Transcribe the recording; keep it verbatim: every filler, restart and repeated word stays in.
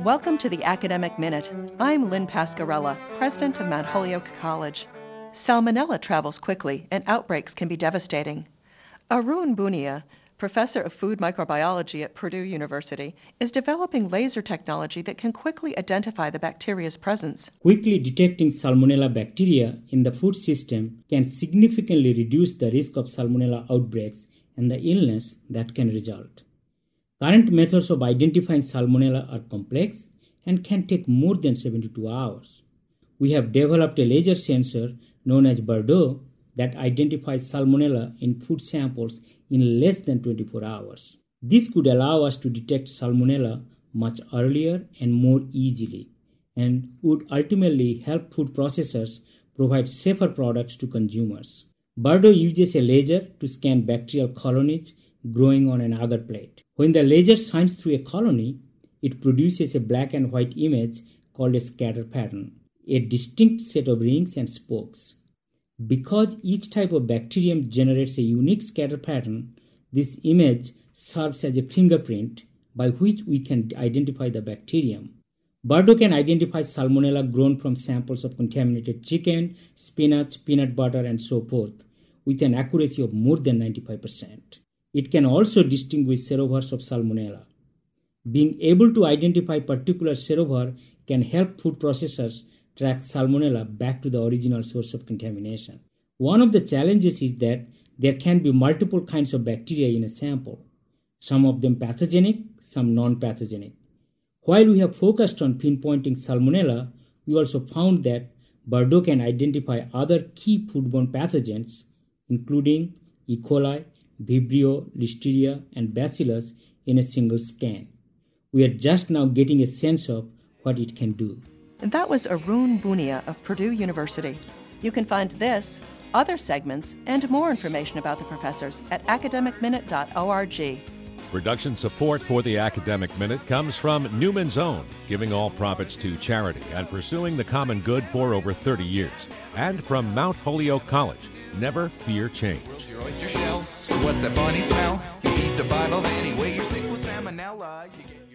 Welcome to the Academic Minute. I'm Lynn Pascarella, president of Mount Holyoke College. Salmonella travels quickly and outbreaks can be devastating. Arun Bunia, professor of food microbiology at Purdue University, is developing laser technology that can quickly identify the bacteria's presence. Quickly detecting Salmonella bacteria in the food system can significantly reduce the risk of Salmonella outbreaks and the illness that can result. Current methods of identifying Salmonella are complex and can take more than seventy-two hours. We have developed a laser sensor known as Bordeaux that identifies Salmonella in food samples in less than twenty-four hours. This could allow us to detect Salmonella much earlier and more easily, and would ultimately help food processors provide safer products to consumers. Bordeaux uses a laser to scan bacterial colonies growing on an agar plate. When the laser shines through a colony, it produces a black and white image called a scatter pattern, a distinct set of rings and spokes. Because each type of bacterium generates a unique scatter pattern, this image serves as a fingerprint by which we can identify the bacterium. Bordeaux can identify Salmonella grown from samples of contaminated chicken, spinach, peanut butter, and so forth, with an accuracy of more than ninety-five percent. It can also distinguish serovars of Salmonella. Being able to identify particular serovar can help food processors track Salmonella back to the original source of contamination. One of the challenges is that there can be multiple kinds of bacteria in a sample, some of them pathogenic, some non-pathogenic. While we have focused on pinpointing Salmonella, we also found that Bordeaux can identify other key foodborne pathogens, including E. coli, Vibrio, Listeria, and Bacillus in a single scan. We are just now getting a sense of what it can do. And that was Arun Bunia of Purdue University. You can find this, other segments, and more information about the professors at academic minute dot org. Production support for the Academic Minute comes from Newman's Own, giving all profits to charity and pursuing the common good for over thirty years. And from Mount Holyoke College, never fear change. Your oyster shell. So what's that funny smell? You eat the Bible anyway. You're sick with salmonella. You get